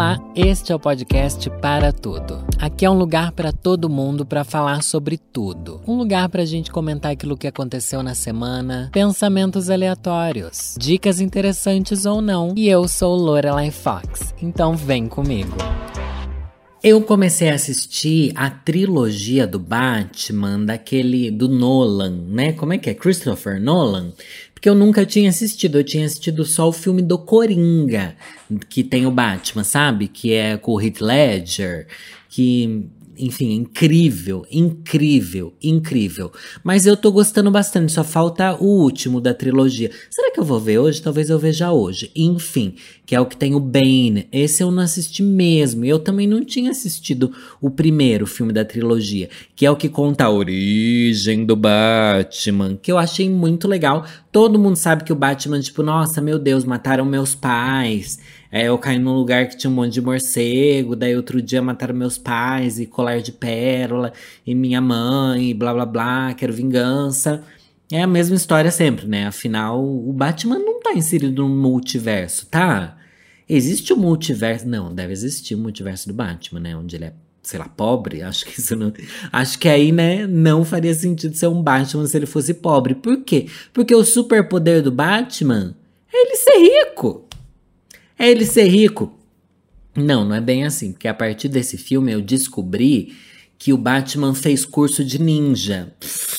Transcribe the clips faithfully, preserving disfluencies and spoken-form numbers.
Olá, este é o podcast Para Tudo. Aqui é um lugar para todo mundo para falar sobre tudo. Um lugar para a gente comentar aquilo que aconteceu na semana, pensamentos aleatórios, dicas interessantes ou não. E eu sou Lorelai Fox, então vem comigo. Eu comecei a assistir a trilogia do Batman, daquele, do Nolan, né? Como é que é? Christopher Nolan? Porque eu nunca tinha assistido, eu tinha assistido só o filme do Coringa, que tem o Batman, sabe? Que é com o Heath Ledger, que... Enfim, incrível, incrível, incrível. Mas eu tô gostando bastante, só falta o último da trilogia. Será que eu vou ver hoje? Talvez eu veja hoje. Enfim, que é o que tem o Bane. Esse eu não assisti mesmo. Eu também não tinha assistido o primeiro filme da trilogia, que é o que conta a origem do Batman, que eu achei muito legal. Todo mundo sabe que o Batman, tipo, nossa, meu Deus, mataram meus pais. É, eu caí num lugar que tinha um monte de morcego, daí outro dia mataram meus pais, e colar de pérola, e minha mãe, e blá blá blá, quero vingança. É a mesma história sempre, né? Afinal, o Batman não tá inserido no multiverso, tá? Existe o multiverso... Não, deve existir o multiverso do Batman, né? Onde ele é, sei lá, pobre. Acho que isso não... Acho que aí, né, não faria sentido ser um Batman se ele fosse pobre. Por quê? Porque o superpoder do Batman é ele ser rico. É ele ser rico? Não, não é bem assim, porque a partir desse filme eu descobri que o Batman fez curso de ninja.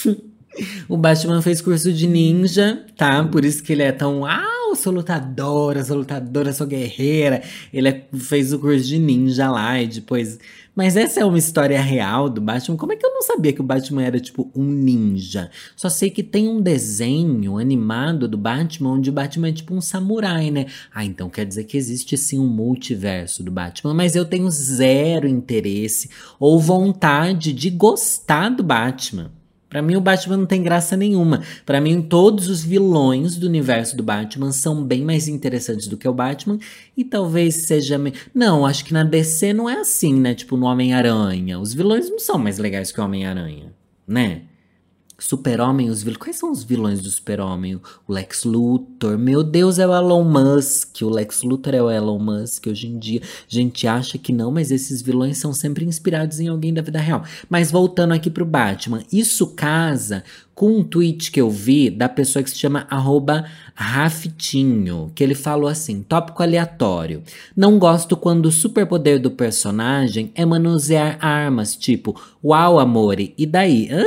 O Batman fez curso de ninja, tá? Por isso que ele é tão... Ah, eu sou lutadora, sou lutadora, sou guerreira. Ele é, fez o curso de ninja lá e depois... Mas essa é uma história real do Batman. Como é que eu não sabia que o Batman era, tipo, um ninja? Só sei que tem um desenho animado do Batman onde o Batman é, tipo, um samurai, né? Ah, então quer dizer que existe, sim, um multiverso do Batman. Mas eu tenho zero interesse ou vontade de gostar do Batman. Pra mim, o Batman não tem graça nenhuma. Pra mim, todos os vilões do universo do Batman são bem mais interessantes do que o Batman. E talvez seja... Me... Não, acho que na D C não é assim, né? Tipo, no Homem-Aranha. Os vilões não são mais legais que o Homem-Aranha, né? Super-Homem, os vilões... Quais são os vilões do Super-Homem? O Lex Luthor. Meu Deus, é o Elon Musk. O Lex Luthor é o Elon Musk hoje em dia. A gente acha que não, mas esses vilões são sempre inspirados em alguém da vida real. Mas voltando aqui pro Batman. Isso casa com um tweet que eu vi da pessoa que se chama arroba Raftinho, que ele falou assim, tópico aleatório. Não gosto quando o superpoder do personagem é manusear armas, tipo, uau, amore, e daí? Hã?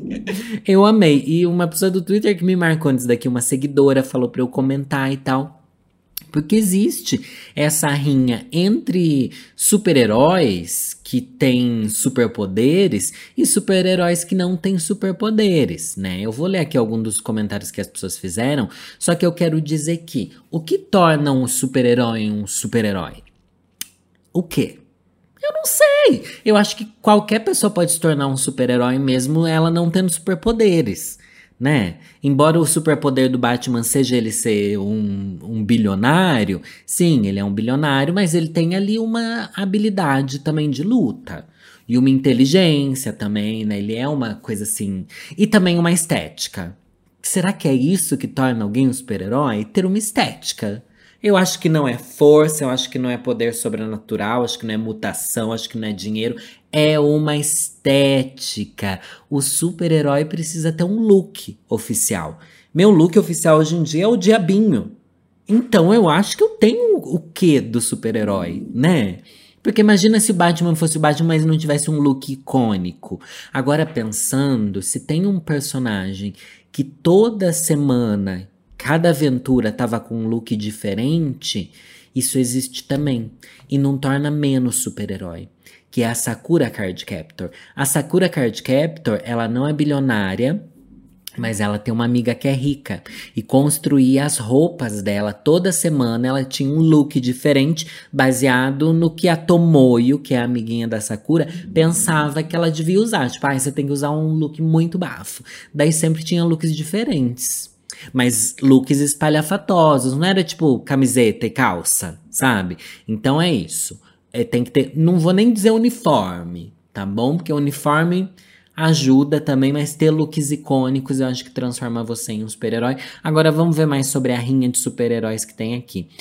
Eu amei. E uma pessoa do Twitter que me marcou antes daqui, uma seguidora, falou pra eu comentar e tal. Porque existe essa rinha entre super-heróis que têm superpoderes e super-heróis que não têm superpoderes, né? Eu vou ler aqui alguns dos comentários que as pessoas fizeram, só que eu quero dizer que o que torna um super-herói um super-herói? O quê? Eu não sei. Eu acho que qualquer pessoa pode se tornar um super-herói mesmo ela não tendo superpoderes, né? Embora o superpoder do Batman seja ele ser um, um bilionário, sim, ele é um bilionário, mas ele tem ali uma habilidade também de luta. E uma inteligência também, né? Ele é uma coisa assim... E também uma estética. Será que é isso que torna alguém um super-herói? Ter uma estética. Eu acho que não é força, eu acho que não é poder sobrenatural, acho que não é mutação, acho que não é dinheiro. É uma estética. O super-herói precisa ter um look oficial. Meu look oficial hoje em dia é o diabinho. Então eu acho que eu tenho o quê do super-herói, né? Porque imagina se o Batman fosse o Batman, mas não tivesse um look icônico. Agora pensando, se tem um personagem que toda semana... Cada aventura tava com um look diferente, isso existe também. E não torna menos super-herói. Que é a Sakura Card Captor. A Sakura Card Captor, ela não é bilionária, mas ela tem uma amiga que é rica. E construía as roupas dela. Toda semana ela tinha um look diferente, baseado no que a Tomoyo, que é a amiguinha da Sakura, pensava que ela devia usar. Tipo, ah, você tem que usar um look muito bafo. Daí sempre tinha looks diferentes. Mas looks espalhafatosos, não era tipo camiseta e calça, sabe? Então é isso. É, tem que ter, não vou nem dizer uniforme, tá bom? Porque uniforme ajuda também, mas ter looks icônicos eu acho que transforma você em um super-herói. Agora vamos ver mais sobre a rinha de super-heróis que tem aqui.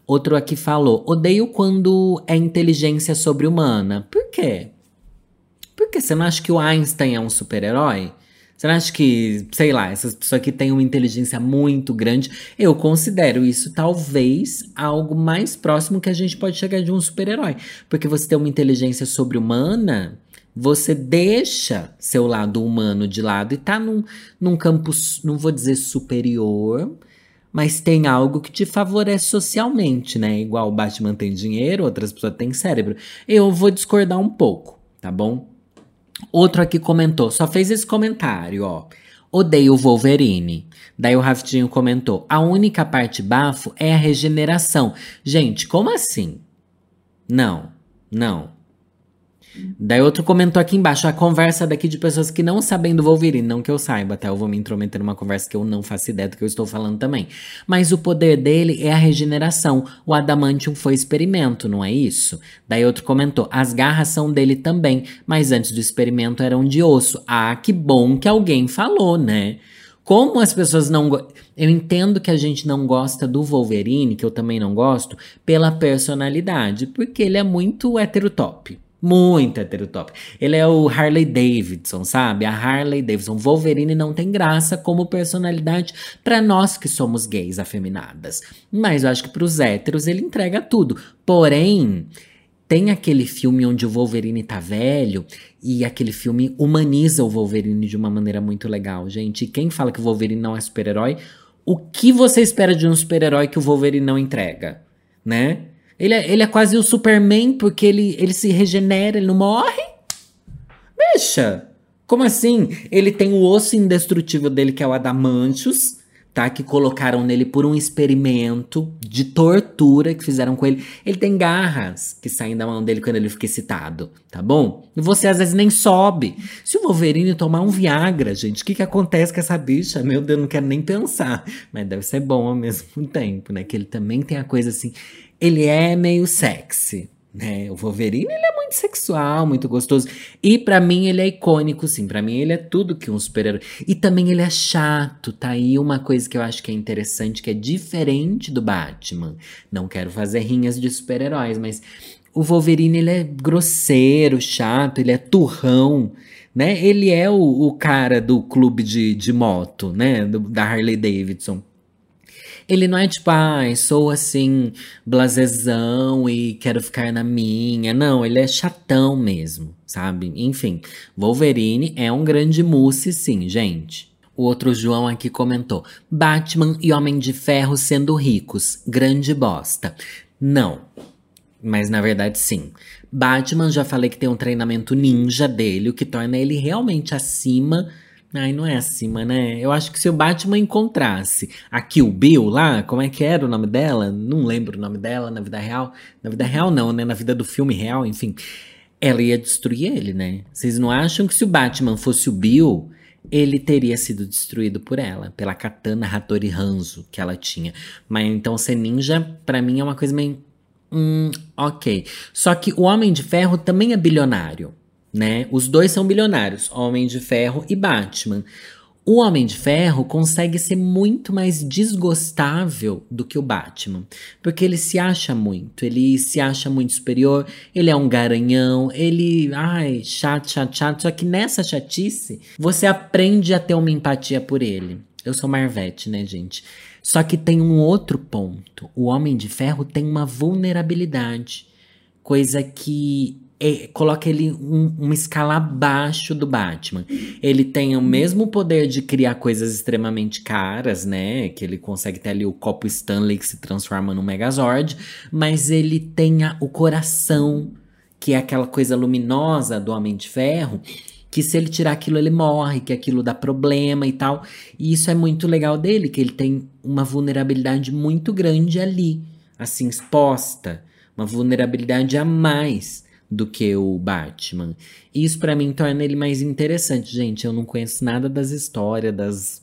Outro aqui falou, odeio quando é inteligência sobre-humana. Por quê? Por que você não acha que o Einstein é um super-herói? Você não acha que, sei lá, essas pessoas que têm uma inteligência muito grande, eu considero isso talvez algo mais próximo que a gente pode chegar de um super-herói. Porque você tem uma inteligência sobre-humana, você deixa seu lado humano de lado e tá num, num campo, não vou dizer superior, mas tem algo que te favorece socialmente, né? Igual o Batman tem dinheiro, outras pessoas têm cérebro. Eu vou discordar um pouco, tá bom? Outro aqui comentou, só fez esse comentário, ó. Odeio o Wolverine. Daí o Raftinho comentou, a única parte bafo é a regeneração. Gente, como assim? Não, não. Daí outro comentou aqui embaixo, a conversa daqui de pessoas que não sabem do Wolverine, não que eu saiba, até eu vou me intrometer numa conversa que eu não faço ideia do que eu estou falando também. Mas o poder dele é a regeneração, o Adamantium foi experimento, não é isso? Daí outro comentou, as garras são dele também, mas antes do experimento eram de osso. Ah, que bom que alguém falou, né? Como as pessoas não... Go- eu entendo que a gente não gosta do Wolverine, que eu também não gosto, pela personalidade, porque ele é muito heterotop. Muito heterotop. Ele é o Harley Davidson, sabe? A Harley Davidson. Wolverine não tem graça como personalidade pra nós que somos gays afeminadas. Mas eu acho que pros héteros ele entrega tudo. Porém, tem aquele filme onde o Wolverine tá velho e aquele filme humaniza o Wolverine de uma maneira muito legal, gente. E quem fala que o Wolverine não é super-herói, o que você espera de um super-herói que o Wolverine não entrega, né? Ele é, ele é quase o Superman porque ele, ele se regenera, ele não morre. Bicha, como assim? Ele tem o osso indestrutível dele, que é o Adamantius, tá? Que colocaram nele por um experimento de tortura que fizeram com ele. Ele tem garras que saem da mão dele quando ele fica excitado, tá bom? E você às vezes nem sobe. Se o Wolverine tomar um Viagra, gente, o que que acontece com essa bicha? Meu Deus, não quero nem pensar. Mas deve ser bom ao mesmo tempo, né? Que ele também tem a coisa assim... Ele é meio sexy, né? O Wolverine, ele é muito sexual, muito gostoso. E pra mim ele é icônico, sim. Pra mim ele é tudo que um super-herói. E também ele é chato, tá aí uma coisa que eu acho que é interessante, que é diferente do Batman. Não quero fazer rinhas de super-heróis, mas o Wolverine, ele é grosseiro, chato, ele é turrão, né? Ele é o, o cara do clube de, de moto, né? Do, da Harley Davidson. Ele não é tipo, ai, ah, sou assim, blasezão e quero ficar na minha. Não, ele é chatão mesmo, sabe? Enfim, Wolverine é um grande mousse, sim, gente. O outro João aqui comentou, Batman e Homem de Ferro sendo ricos, grande bosta. Não, mas na verdade sim. Batman, já falei que tem um treinamento ninja dele, o que torna ele realmente acima... Ai, não é acima, né? Eu acho que se o Batman encontrasse a Kill Bill lá, como é que era o nome dela? Não lembro o nome dela na vida real. Na vida real não, né? Na vida do filme real, enfim. Ela ia destruir ele, né? Vocês não acham que se o Batman fosse o Bill, ele teria sido destruído por ela? Pela katana Hattori Hanzo que ela tinha. Mas então ser ninja, pra mim, é uma coisa meio... Hum, ok. Só que o Homem de Ferro também é bilionário. Né? Os dois são bilionários, Homem de Ferro e Batman. O Homem de Ferro consegue ser muito mais desgostável do que o Batman, porque ele se acha muito, ele se acha muito superior, ele é um garanhão, ele, ai, chato, chato, chato, só que nessa chatice, você aprende a ter uma empatia por ele. Eu sou Marvete, né, gente? Só que tem um outro ponto, o Homem de Ferro tem uma vulnerabilidade, coisa que... É, coloca ele um, uma escala abaixo do Batman. Ele tem o mesmo poder de criar coisas extremamente caras, né? Que ele consegue ter ali o copo Stanley que se transforma no Megazord. Mas ele tem a, o coração, que é aquela coisa luminosa do Homem de Ferro, que se ele tirar aquilo ele morre, que aquilo dá problema e tal. E isso é muito legal dele, que ele tem uma vulnerabilidade muito grande ali, assim, exposta. Uma vulnerabilidade a mais do que o Batman. Isso pra mim torna ele mais interessante. Gente, eu não conheço nada das histórias, das...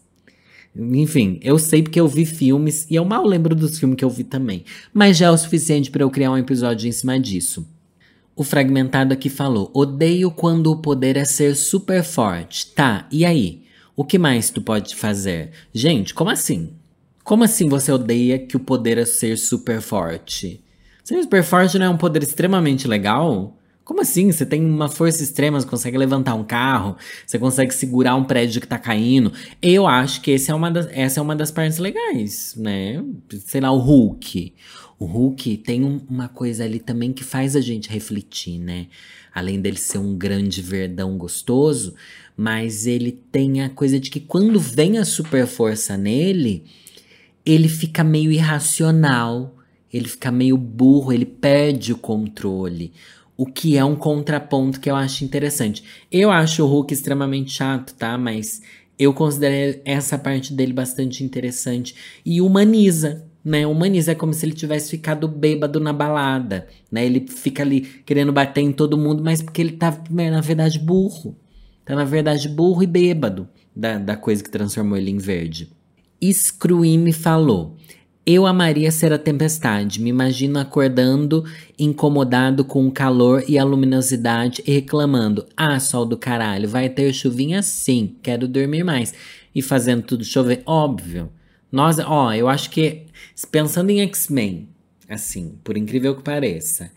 Enfim, eu sei porque eu vi filmes, e eu mal lembro dos filmes que eu vi também. Mas já é o suficiente pra eu criar um episódio em cima disso. O Fragmentado aqui falou, odeio quando o poder é ser super forte. Tá, e aí? O que mais tu pode fazer? Gente, como assim? Como assim você odeia que o poder é ser super forte? Ser super forte não é um poder extremamente legal? Como assim? Você tem uma força extrema, você consegue levantar um carro, você consegue segurar um prédio que tá caindo. Eu acho que esse é uma das, essa é uma das partes legais, né? Sei lá, o Hulk. O Hulk tem um- uma coisa ali também que faz a gente refletir, né? Além dele ser um grande verdão gostoso, mas ele tem a coisa de que quando vem a super força nele, ele fica meio irracional, ele fica meio burro, ele perde o controle. O que é um contraponto que eu acho interessante. Eu acho o Hulk extremamente chato, tá? Mas eu considero essa parte dele bastante interessante. E humaniza, né? Humaniza é como se ele tivesse ficado bêbado na balada, né? Ele fica ali querendo bater em todo mundo, mas porque ele tá, na verdade, burro. Tá, na verdade, burro e bêbado da, da coisa que transformou ele em verde. Scream me falou: eu amaria ser a tempestade. Me imagino acordando, incomodado com o calor e a luminosidade e reclamando: ah, sol do caralho, vai ter chuvinha sim, quero dormir mais. E fazendo tudo chover, óbvio. Nós, ó, eu acho que, pensando em X-Men, assim, por incrível que pareça,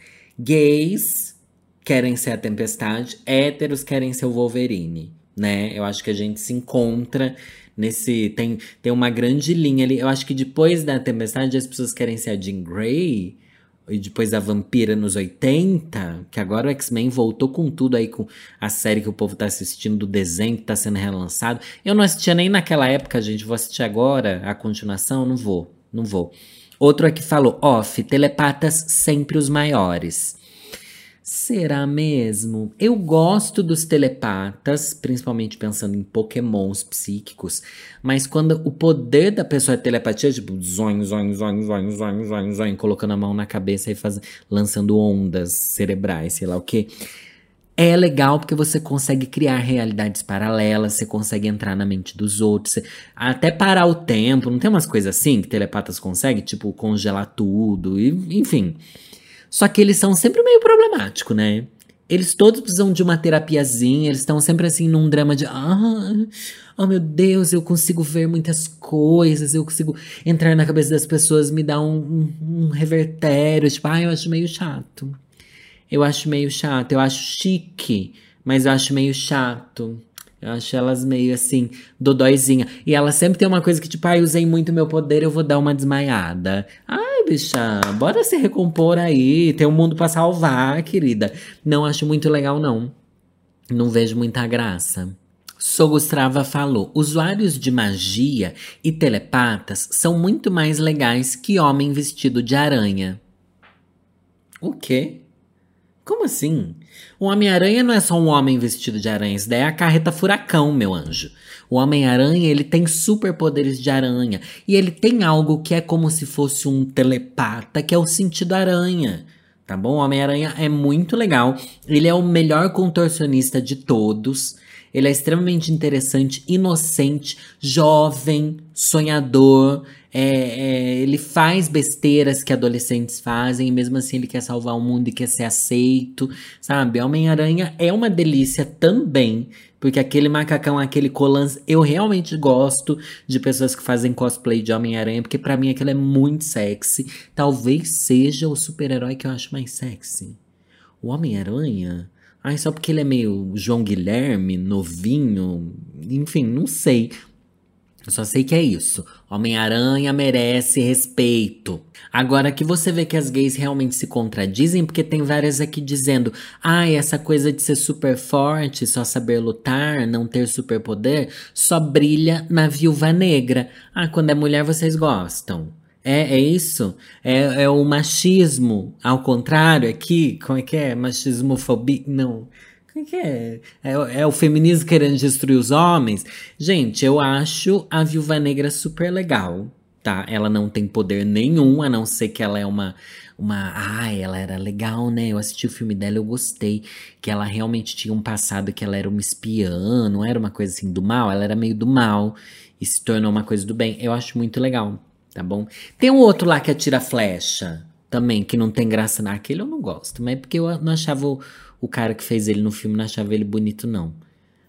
gays querem ser a tempestade, héteros querem ser o Wolverine, né? Eu acho que a gente se encontra nesse. Tem, tem uma grande linha ali. Eu acho que depois da tempestade as pessoas querem ser a Jean Grey. E depois da Vampira nos oitenta, que agora o X-Men voltou com tudo aí, com a série que o povo tá assistindo, do desenho que tá sendo relançado. Eu não assistia nem naquela época, gente. Vou assistir agora a continuação? Não vou, não vou. Outro aqui falou: off, telepatas sempre os maiores. Será mesmo? Eu gosto dos telepatas, principalmente pensando em pokémons psíquicos, mas quando o poder da pessoa é telepatia, tipo, zoing, zoing, zoing, zoing, zoing, zoing, zoing, colocando a mão na cabeça e faz, lançando ondas cerebrais, sei lá o quê. É legal porque você consegue criar realidades paralelas, você consegue entrar na mente dos outros, você- até parar o tempo, não tem umas coisas assim que telepatas conseguem? Tipo, congelar tudo, e, enfim. Só que eles são sempre meio problemáticos, né? Eles todos precisam de uma terapiazinha, eles estão sempre assim num drama de ah, oh meu Deus, eu consigo ver muitas coisas, eu consigo entrar na cabeça das pessoas, me dá um, um, um revertério, tipo, ah, eu acho meio chato. Eu acho meio chato, eu acho chique, mas eu acho meio chato. Eu acho elas meio assim, dodóizinha. E ela sempre tem uma coisa que, tipo, ai, usei muito meu poder, eu vou dar uma desmaiada. Ai, bicha, bora se recompor aí. Tem um mundo pra salvar, querida. Não acho muito legal, não. Não vejo muita graça. Sogostrava falou: usuários de magia e telepatas são muito mais legais que homem vestido de aranha. O quê? Como assim? O Homem-Aranha não é só um homem vestido de aranha, isso daí é a carreta furacão, meu anjo. O Homem-Aranha, ele tem superpoderes de aranha. E ele tem algo que é como se fosse um telepata, que é o sentido aranha. Tá bom? O Homem-Aranha é muito legal. Ele é o melhor contorcionista de todos. Ele é extremamente interessante, inocente, jovem, sonhador. É, é, ele faz besteiras que adolescentes fazem, e mesmo assim ele quer salvar o mundo e quer ser aceito, sabe? Homem-Aranha é uma delícia também, porque aquele macacão, aquele colãs, eu realmente gosto de pessoas que fazem cosplay de Homem-Aranha, porque pra mim aquilo é muito sexy. Talvez seja o super-herói que eu acho mais sexy. O Homem-Aranha? Ai, só porque ele é meio João Guilherme, novinho, enfim, não sei. Eu só sei que é isso. Homem-Aranha merece respeito. Agora que você vê que as gays realmente se contradizem, porque tem várias aqui dizendo: ai, ah, essa coisa de ser super forte, só saber lutar, não ter superpoder, só brilha na Viúva Negra. Ah, quando é mulher vocês gostam. É, é isso? É, é o machismo, ao contrário, aqui, como é que é? Machismofobia? Não. Como é que é? É, é o feminismo querendo destruir os homens? Gente, eu acho a Viúva Negra super legal, tá? Ela não tem poder nenhum, a não ser que ela é uma... uma ai, ela era legal, né? Eu assisti o filme dela, eu gostei. Que ela realmente tinha um passado que ela era uma espiã, não era uma coisa assim do mal, ela era meio do mal e se tornou uma coisa do bem. Eu acho muito legal, tá bom? Tem um outro lá que atira flecha também, que não tem graça naquele, eu não gosto. Mas é porque eu não achava o, o cara que fez ele no filme, não achava ele bonito, não.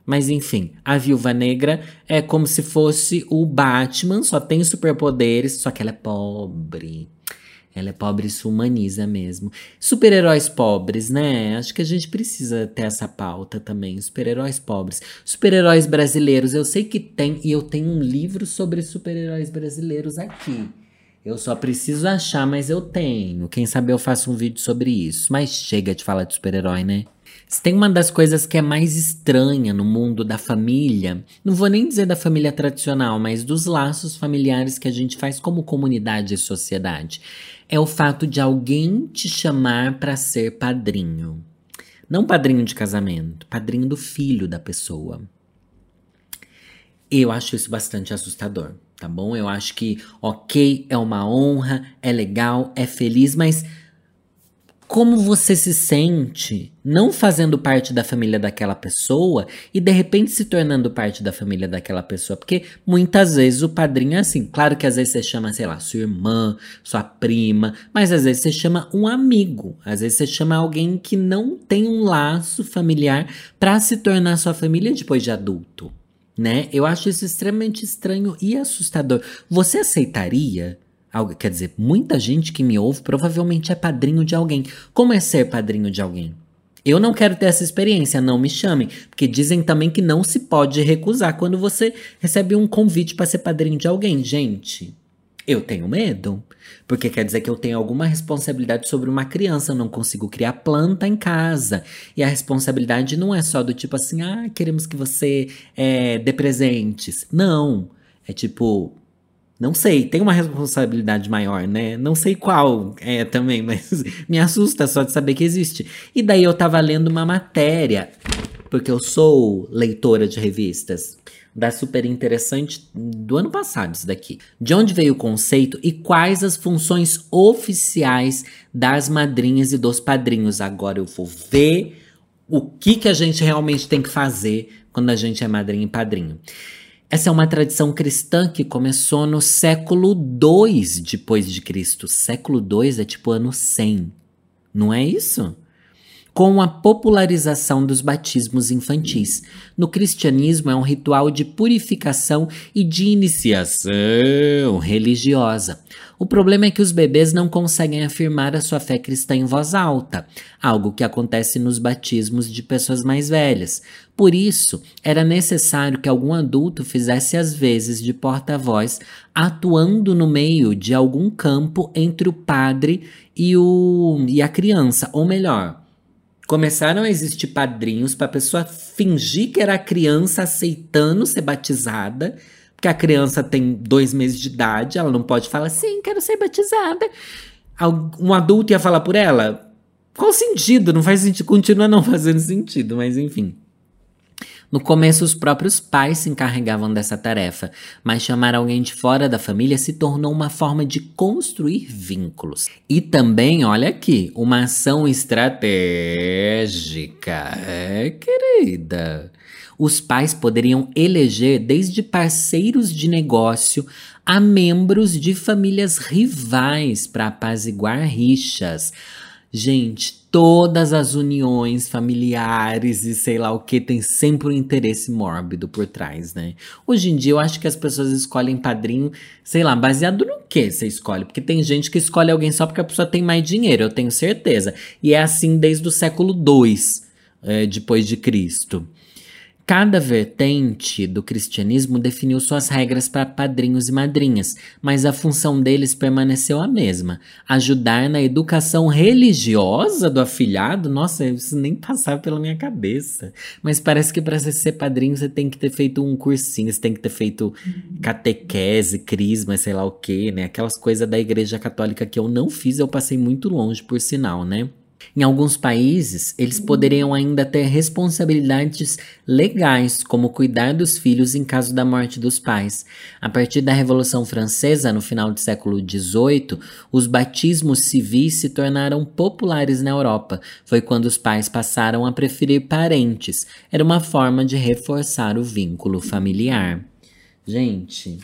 Mas enfim, a Viúva Negra é como se fosse o Batman, só tem superpoderes, só que ela é pobre. Ela é pobre e se humaniza mesmo. Super-heróis pobres, né? Acho que a gente precisa ter essa pauta também. Super-heróis pobres. Super-heróis brasileiros, eu sei que tem, e eu tenho um livro sobre super-heróis brasileiros aqui. Eu só preciso achar, mas eu tenho. Quem sabe eu faço um vídeo sobre isso. Mas chega de falar de super-herói, né? Se tem uma das coisas que é mais estranha no mundo da família, não vou nem dizer da família tradicional, mas dos laços familiares que a gente faz como comunidade e sociedade, é o fato de alguém te chamar para ser padrinho. Não padrinho de casamento, padrinho do filho da pessoa. Eu acho isso bastante assustador, tá bom? Eu acho que, ok, é uma honra, é legal, é feliz, mas como você se sente não fazendo parte da família daquela pessoa e de repente se tornando parte da família daquela pessoa? Porque muitas vezes o padrinho é assim. Claro que às vezes você chama, sei lá, sua irmã, sua prima, mas às vezes você chama um amigo. Às vezes você chama alguém que não tem um laço familiar para se tornar sua família depois de adulto, né? Eu acho isso extremamente estranho e assustador. Você aceitaria? Quer dizer, muita gente que me ouve provavelmente é padrinho de alguém. Como é ser padrinho de alguém? Eu não quero ter essa experiência, não me chamem. Porque dizem também que não se pode recusar quando você recebe um convite para ser padrinho de alguém. Gente, eu tenho medo. Porque quer dizer que eu tenho alguma responsabilidade sobre uma criança. Eu não consigo criar planta em casa. E a responsabilidade não é só do tipo assim, ah, queremos que você é, dê presentes. Não, é tipo... Não sei, tem uma responsabilidade maior, né? Não sei qual é também, mas me assusta só de saber que existe. E daí eu tava lendo uma matéria, porque eu sou leitora de revistas, da Super Interessante do ano passado, isso daqui. De onde veio o conceito e quais as funções oficiais das madrinhas e dos padrinhos. Agora eu vou ver o que, que a gente realmente tem que fazer quando a gente é madrinha e padrinho. Essa é uma tradição cristã que começou no século dois depois de Cristo. Século dois é tipo ano cem, não é isso? Com a popularização dos batismos infantis. No cristianismo é um ritual de purificação e de iniciação religiosa. O problema é que os bebês não conseguem afirmar a sua fé cristã em voz alta, algo que acontece nos batismos de pessoas mais velhas. Por isso, era necessário que algum adulto fizesse as vezes de porta-voz, atuando no meio de algum campo entre o padre e, o, e a criança, ou melhor, começaram a existir padrinhos para a pessoa fingir que era a criança aceitando ser batizada, porque a criança tem dois meses de idade, ela não pode falar, sim, quero ser batizada. Um adulto ia falar por ela? Qual sentido? Não faz sentido, continua não fazendo sentido, mas enfim. No começo, os próprios pais se encarregavam dessa tarefa, mas chamar alguém de fora da família se tornou uma forma de construir vínculos. E também, olha aqui, uma ação estratégica. É, querida. Os pais poderiam eleger desde parceiros de negócio a membros de famílias rivais para apaziguar rixas. Gente, todas as uniões familiares e sei lá o que tem sempre um interesse mórbido por trás, né? Hoje em dia eu acho que as pessoas escolhem padrinho, sei lá, baseado no que você escolhe? Porque tem gente que escolhe alguém só porque a pessoa tem mais dinheiro, eu tenho certeza. E é assim desde o século dois, é, depois de Cristo. Cada vertente do cristianismo definiu suas regras para padrinhos e madrinhas, mas a função deles permaneceu a mesma: ajudar na educação religiosa do afilhado. Nossa, isso nem passava pela minha cabeça. Mas parece que para você ser padrinho você tem que ter feito um cursinho, você tem que ter feito catequese, crisma, sei lá o quê, né? Aquelas coisas da igreja católica que eu não fiz, eu passei muito longe, por sinal, né? Em alguns países, eles poderiam ainda ter responsabilidades legais, como cuidar dos filhos em caso da morte dos pais. A partir da Revolução Francesa, no final do século dezoito, os batismos civis se tornaram populares na Europa. Foi quando os pais passaram a preferir parentes. Era uma forma de reforçar o vínculo familiar. Gente,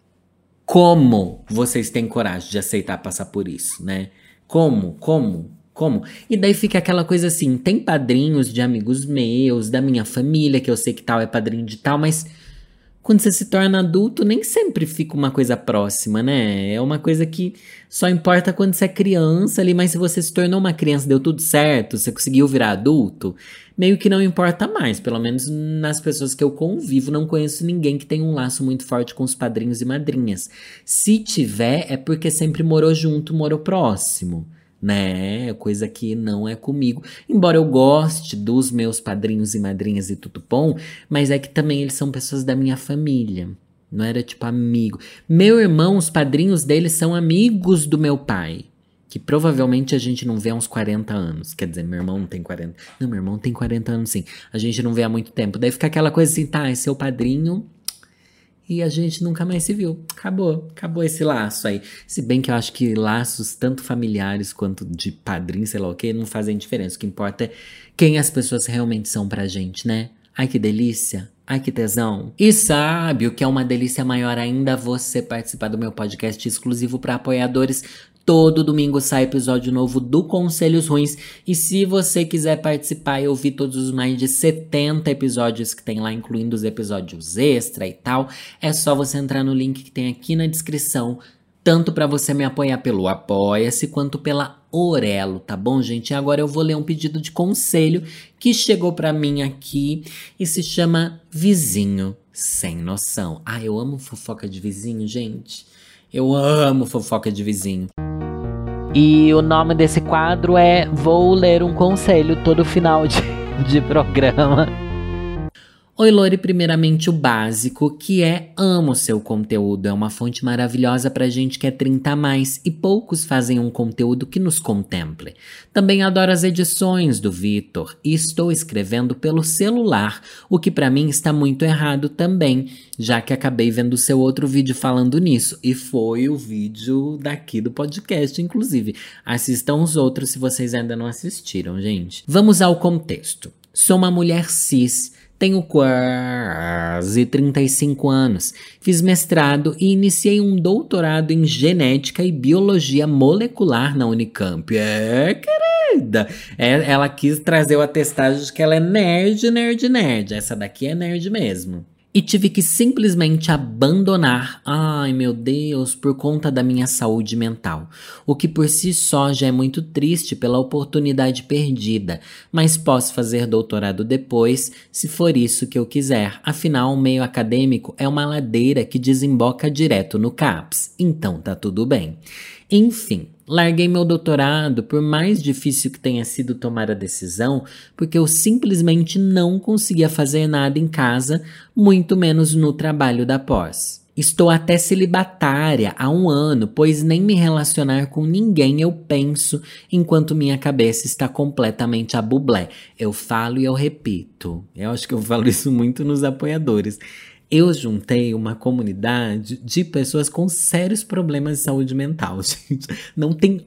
como vocês têm coragem de aceitar passar por isso, né? Como? Como? Como? E daí fica aquela coisa assim, tem padrinhos de amigos meus, da minha família, que eu sei que tal é padrinho de tal, mas quando você se torna adulto, nem sempre fica uma coisa próxima, né? É uma coisa que só importa quando você é criança ali, mas se você se tornou uma criança, deu tudo certo, você conseguiu virar adulto, meio que não importa mais. Pelo menos nas pessoas que eu convivo, não conheço ninguém que tenha um laço muito forte com os padrinhos e madrinhas. Se tiver, é porque sempre morou junto, morou próximo. Né, coisa que não é comigo, embora eu goste dos meus padrinhos e madrinhas e tudo bom, mas é que também eles são pessoas da minha família, não era tipo amigo. Meu irmão, os padrinhos dele são amigos do meu pai, que provavelmente a gente não vê há uns quarenta anos, quer dizer, meu irmão não tem quarenta, não, meu irmão tem quarenta anos sim, a gente não vê há muito tempo, daí fica aquela coisa assim, tá, é seu padrinho, e a gente nunca mais se viu. Acabou. Acabou esse laço aí. Se bem que eu acho que laços, tanto familiares quanto de padrinho, sei lá o que, não fazem diferença. O que importa é quem as pessoas realmente são pra gente, né? Ai, que delícia. Ai, que tesão. E sabe o que é uma delícia maior ainda? Você participar do meu podcast exclusivo para apoiadores. Todo domingo sai episódio novo do Conselhos Ruins. E se você quiser participar e ouvir todos os mais de setenta episódios que tem lá, incluindo os episódios extra e tal, é só você entrar no link que tem aqui na descrição, tanto para você me apoiar pelo Apoia-se, quanto pela Orelo, tá bom, gente? E agora eu vou ler um pedido de conselho que chegou para mim aqui e se chama Vizinho Sem Noção. Ah, eu amo fofoca de vizinho, gente. Eu amo fofoca de vizinho. E o nome desse quadro é Vou Ler um Conselho todo final de, de programa. Oi, Lori, primeiramente o básico, que é amo seu conteúdo. É uma fonte maravilhosa pra gente que é trinta a mais e poucos fazem um conteúdo que nos contemple. Também adoro as edições do Vitor e estou escrevendo pelo celular, o que pra mim está muito errado também, já que acabei vendo seu outro vídeo falando nisso. E foi o vídeo daqui do podcast, inclusive. Assistam os outros se vocês ainda não assistiram, gente. Vamos ao contexto. Sou uma mulher cis. Tenho quase trinta e cinco anos, fiz mestrado e iniciei um doutorado em genética e biologia molecular na Unicamp. É, querida! É, ela quis trazer o atestado de que ela é nerd, nerd, nerd. Essa daqui é nerd mesmo. E tive que simplesmente abandonar, ai meu Deus, por conta da minha saúde mental. O que por si só já é muito triste pela oportunidade perdida, mas posso fazer doutorado depois, se for isso que eu quiser. Afinal, o meio acadêmico é uma ladeira que desemboca direto no CAPS, então tá tudo bem. Enfim, larguei meu doutorado, por mais difícil que tenha sido tomar a decisão, porque eu simplesmente não conseguia fazer nada em casa, muito menos no trabalho da pós. Estou até celibatária há um ano, pois nem me relacionar com ninguém eu penso, enquanto minha cabeça está completamente a bublé. Eu falo e eu repito. Eu acho que eu falo isso muito nos apoiadores. Eu juntei uma comunidade de pessoas com sérios problemas de saúde mental, gente. Não tem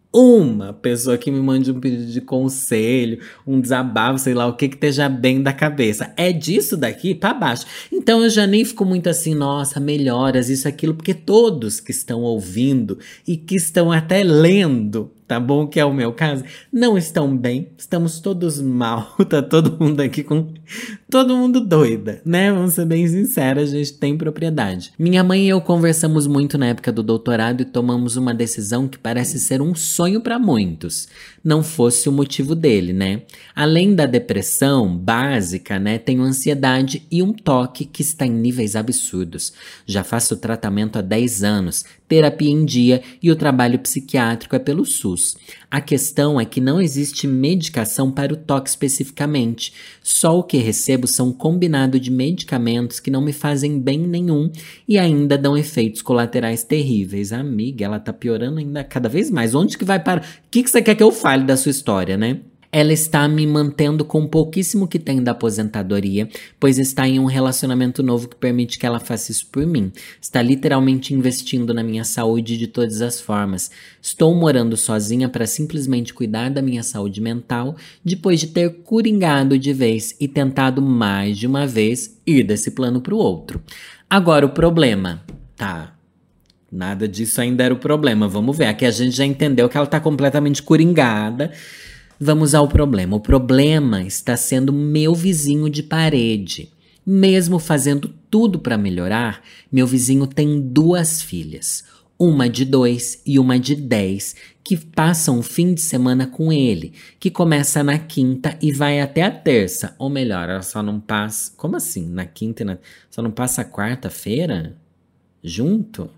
uma pessoa que me mande um pedido de conselho, um desabafo, sei lá o que, que esteja bem da cabeça. É disso daqui pra baixo. Então eu já nem fico muito assim, nossa, melhoras, isso, aquilo, porque todos que estão ouvindo e que estão até lendo, tá bom? Que é o meu caso, não estão bem, estamos todos mal, tá todo mundo aqui com... todo mundo doida, né? Vamos ser bem sinceros, a gente tem propriedade. Minha mãe e eu conversamos muito na época do doutorado e tomamos uma decisão que parece ser um sonho para muitos. Não fosse o motivo dele, né? Além da depressão básica, né? Tenho ansiedade e um toque que está em níveis absurdos. Já faço tratamento há dez anos, terapia em dia e o trabalho psiquiátrico é pelo SUS. A questão é que não existe medicação para o toque especificamente. Só o que recebo são combinado de medicamentos que não me fazem bem nenhum e ainda dão efeitos colaterais terríveis. Amiga, ela tá piorando ainda cada vez mais. Onde que vai parar? O que, que você quer que eu fale da sua história, né? Ela está me mantendo com pouquíssimo que tem da aposentadoria, pois está em um relacionamento novo que permite que ela faça isso por mim. Está literalmente investindo na minha saúde de todas as formas. Estou morando sozinha para simplesmente cuidar da minha saúde mental, depois de ter coringado de vez e tentado mais de uma vez ir desse plano para o outro. Agora o problema, tá... Nada disso ainda era o problema. Vamos ver. Aqui a gente já entendeu que ela tá completamente coringada. Vamos ao problema. O problema está sendo meu vizinho de parede. Mesmo fazendo tudo para melhorar, meu vizinho tem duas filhas. Uma de dois e uma de dez, que passam o fim de semana com ele, que começa na quinta e vai até a terça. Ou melhor, ela só não passa... Como assim? Na quinta e na... Só não passa a quarta-feira? Junto?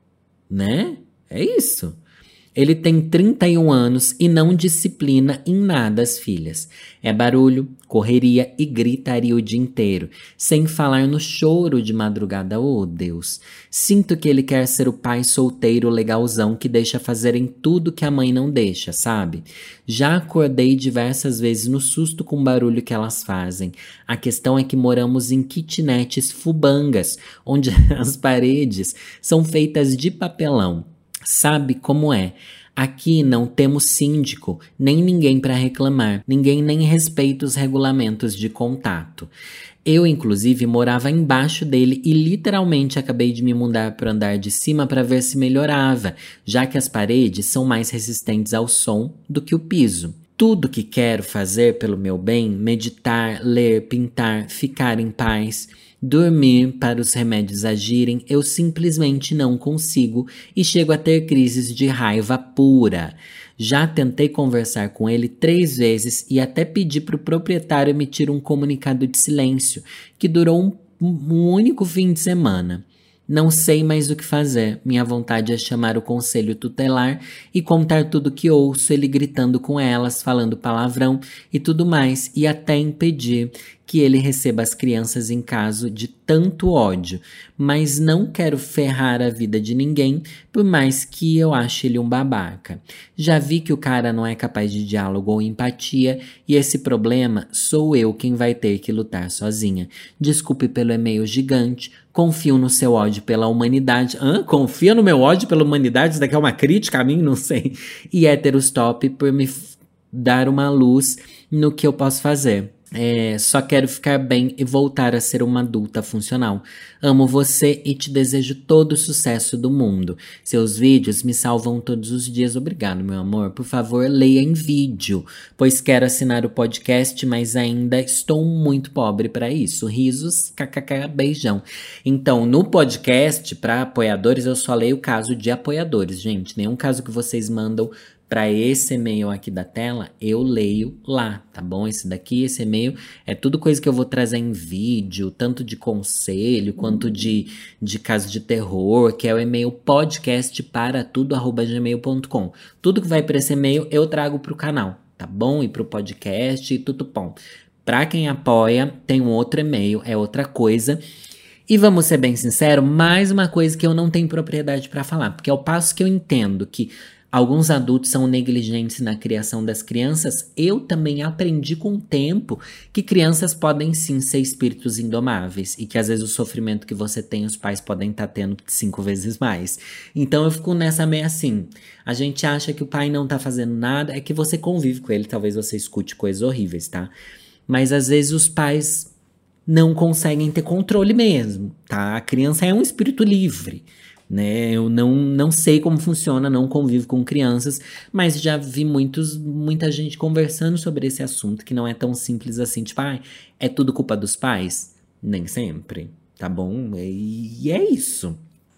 Né? É isso. Ele tem trinta e um anos e não disciplina em nada as filhas. É barulho, correria e gritaria o dia inteiro, sem falar no choro de madrugada. Oh, Deus! Sinto que ele quer ser o pai solteiro legalzão que deixa fazerem tudo que a mãe não deixa, sabe? Já acordei diversas vezes no susto com o barulho que elas fazem. A questão é que moramos em kitnets fubangas, onde as paredes são feitas de papelão. Sabe como é? Aqui não temos síndico, nem ninguém para reclamar, ninguém nem respeita os regulamentos de contato. Eu, inclusive, morava embaixo dele e literalmente acabei de me mudar para o andar de cima para ver se melhorava, já que as paredes são mais resistentes ao som do que o piso. Tudo que quero fazer pelo meu bem, meditar, ler, pintar, ficar em paz... Dormir para os remédios agirem, eu simplesmente não consigo e chego a ter crises de raiva pura. Já tentei conversar com ele três vezes e até pedi para o proprietário emitir um comunicado de silêncio, que durou um, um único fim de semana. Não sei mais o que fazer. Minha vontade é chamar o conselho tutelar e contar tudo que ouço, ele gritando com elas, falando palavrão e tudo mais, e até impedir que ele receba as crianças em caso de tanto ódio. Mas não quero ferrar a vida de ninguém, por mais que eu ache ele um babaca. Já vi que o cara não é capaz de diálogo ou empatia, e esse problema sou eu quem vai ter que lutar sozinha. Desculpe pelo e-mail gigante. Confio no seu ódio pela humanidade. Hã? Confia no meu ódio pela humanidade? Isso daqui é uma crítica a mim? Não sei. E héteros top por me f- dar uma luz no que eu posso fazer. É, só quero ficar bem e voltar a ser uma adulta funcional. Amo você e te desejo todo o sucesso do mundo. Seus vídeos me salvam todos os dias. Obrigado, meu amor. Por favor, leia em vídeo, pois quero assinar o podcast, mas ainda estou muito pobre para isso. Risos, kkk, beijão. Então, no podcast, para apoiadores, eu só leio o caso de apoiadores, gente. Nenhum caso que vocês mandam para esse e-mail aqui da tela, eu leio lá, tá bom? Esse daqui, esse e-mail, é tudo coisa que eu vou trazer em vídeo, tanto de conselho, quanto de, de caso de terror, que é o e-mail podcast para tudo arroba gmail ponto com. Tudo que vai para esse e-mail, eu trago pro canal, tá bom? E pro podcast e tudo bom. Pra quem apoia, tem um outro e-mail, é outra coisa. E vamos ser bem sinceros, mais uma coisa que eu não tenho propriedade para falar, porque ao passo que eu entendo que alguns adultos são negligentes na criação das crianças, eu também aprendi com o tempo que crianças podem sim ser espíritos indomáveis e que às vezes o sofrimento que você tem, os pais podem estar tendo cinco vezes mais. Então eu fico nessa meio assim, a gente acha que o pai não tá fazendo nada, é que você convive com ele, talvez você escute coisas horríveis, tá? Mas às vezes os pais não conseguem ter controle mesmo, tá? A criança é um espírito livre. Né? Eu não, não sei como funciona, não convivo com crianças, mas já vi muitos, muita gente conversando sobre esse assunto, que não é tão simples assim, tipo, ah, é tudo culpa dos pais? Nem sempre, tá bom? E é isso.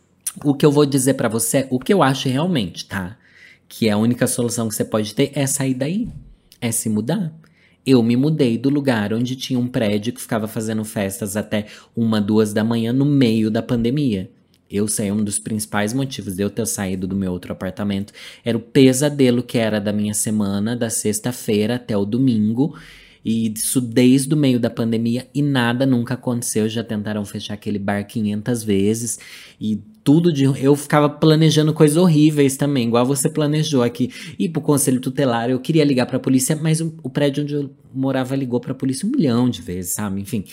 O que eu vou dizer pra você, o que eu acho realmente, tá? Que a única solução que você pode ter é sair daí, é se mudar. Eu me mudei do lugar onde tinha um prédio que ficava fazendo festas até uma, duas da manhã no meio da pandemia. Eu sei, um dos principais motivos de eu ter saído do meu outro apartamento era o pesadelo que era da minha semana, da sexta-feira até o domingo. E isso desde o meio da pandemia e nada nunca aconteceu. Já tentaram fechar aquele bar quinhentas vezes e tudo de... Eu ficava planejando coisas horríveis também, igual você planejou aqui. Ir pro conselho tutelar, eu queria ligar pra polícia, mas o, o prédio onde eu morava ligou pra polícia um milhão de vezes, sabe? Enfim.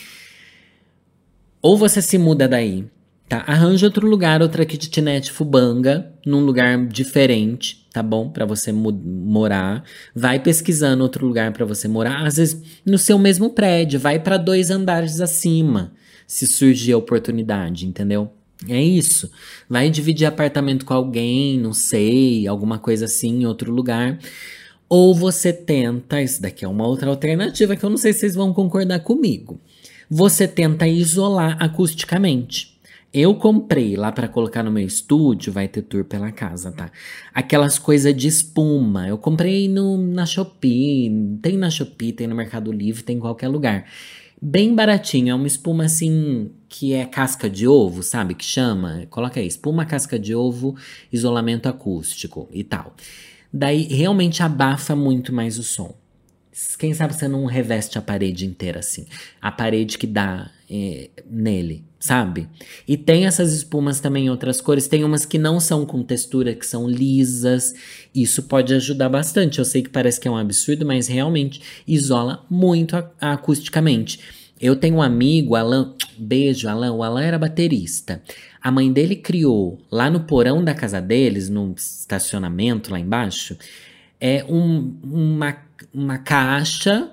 Ou você se muda daí, tá? Arranja outro lugar, outra kitnet fubanga, num lugar diferente, tá bom? Pra você morar. Vai pesquisando outro lugar pra você morar. Às vezes, no seu mesmo prédio. Vai pra dois andares acima, se surgir a oportunidade, entendeu? É isso. Vai dividir apartamento com alguém, não sei, alguma coisa assim em outro lugar. Ou você tenta, isso daqui é uma outra alternativa que eu não sei se vocês vão concordar comigo. Você tenta isolar acusticamente. Eu comprei lá pra colocar no meu estúdio, vai ter tour pela casa, tá? Aquelas coisas de espuma. Eu comprei no, na Shopee, tem na Shopee, tem no Mercado Livre, tem em qualquer lugar. Bem baratinho, é uma espuma assim que é casca de ovo, sabe? Que chama, coloca aí, espuma casca de ovo, isolamento acústico e tal. Daí realmente abafa muito mais o som. Quem sabe você não reveste a parede inteira assim. A parede que dá é, nele, sabe? E tem essas espumas também em outras cores. Tem umas que não são com textura, que são lisas. Isso pode ajudar bastante. Eu sei que parece que é um absurdo, mas realmente isola muito a- acusticamente. Eu tenho um amigo, Alan, beijo, Alan. O Alan era baterista. A mãe dele criou lá no porão da casa deles, no estacionamento lá embaixo, é um- uma, uma caixa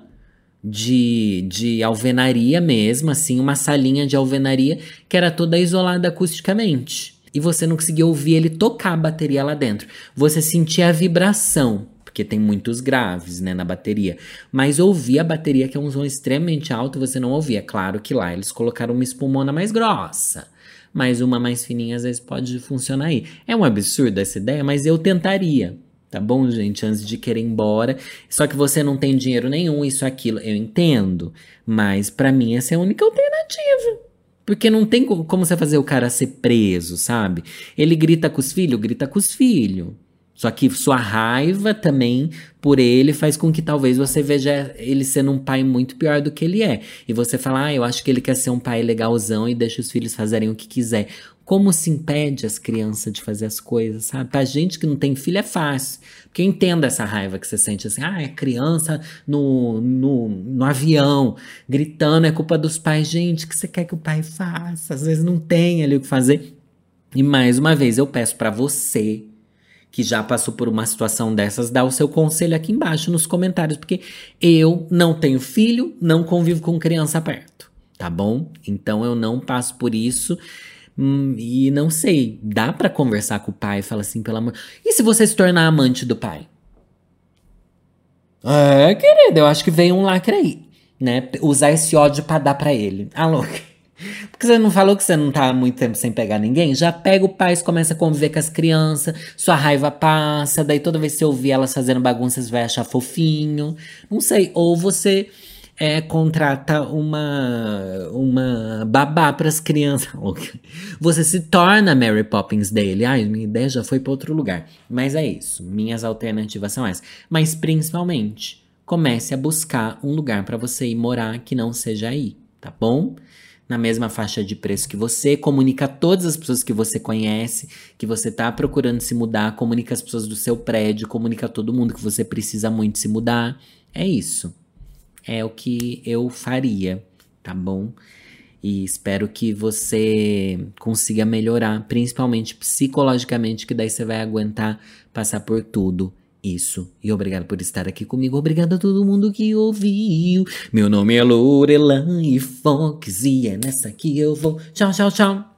de, de alvenaria mesmo, assim, uma salinha de alvenaria que era toda isolada acusticamente. E você não conseguia ouvir ele tocar a bateria lá dentro. Você sentia a vibração, porque tem muitos graves, né, na bateria. Mas ouvia a bateria, que é um som extremamente alto, você não ouvia. Claro que lá eles colocaram uma espumona mais grossa. Mas uma mais fininha às vezes pode funcionar aí. É um absurdo essa ideia, mas eu tentaria. Tá bom, gente? Antes de querer ir embora. Só que você não tem dinheiro nenhum, isso, aquilo. Eu entendo. Mas pra mim essa é a única alternativa. Porque não tem co- como você fazer o cara ser preso, sabe? Ele grita com os filhos, grita com os filhos. Só que sua raiva também por ele faz com que talvez você veja ele sendo um pai muito pior do que ele é. E você fala, ah, eu acho que ele quer ser um pai legalzão e deixa os filhos fazerem o que quiser. Como se impede as crianças de fazer as coisas, sabe? Pra gente que não tem filho é fácil. Porque entenda essa raiva que você sente assim, ah, é criança no, no, no avião, gritando, é culpa dos pais. Gente, o que você quer que o pai faça? Às vezes não tem ali o que fazer. E mais uma vez eu peço pra você que já passou por uma situação dessas, dá o seu conselho aqui embaixo nos comentários, porque eu não tenho filho, não convivo com criança perto, tá bom? Então eu não passo por isso. Hum, e não sei, dá pra conversar com o pai e falar assim, pelo amor. E se você se tornar amante do pai? É, querido, eu acho que vem um lacre aí, né? Usar esse ódio pra dar pra ele. Alô? Porque você não falou que você não tá há muito tempo sem pegar ninguém? Já pega o pai, começa a conviver com as crianças, sua raiva passa, daí toda vez que você ouvir elas fazendo bagunça, você vai achar fofinho. Não sei, ou você é, contrata uma, uma babá pras crianças. Você se torna Mary Poppins dele. Ai, minha ideia já foi pra outro lugar. Mas é isso, minhas alternativas são essas. Mas principalmente, comece a buscar um lugar pra você ir morar que não seja aí, tá bom? Na mesma faixa de preço que você, comunica a todas as pessoas que você conhece, que você tá procurando se mudar, comunica as pessoas do seu prédio, comunica a todo mundo que você precisa muito se mudar. É isso. É o que eu faria, tá bom? E espero que você consiga melhorar, principalmente psicologicamente, que daí você vai aguentar passar por tudo isso. E obrigado por estar aqui comigo. Obrigado a todo mundo que ouviu. Meu nome é Lorelai Fox e é nessa que eu vou. Tchau, tchau, tchau.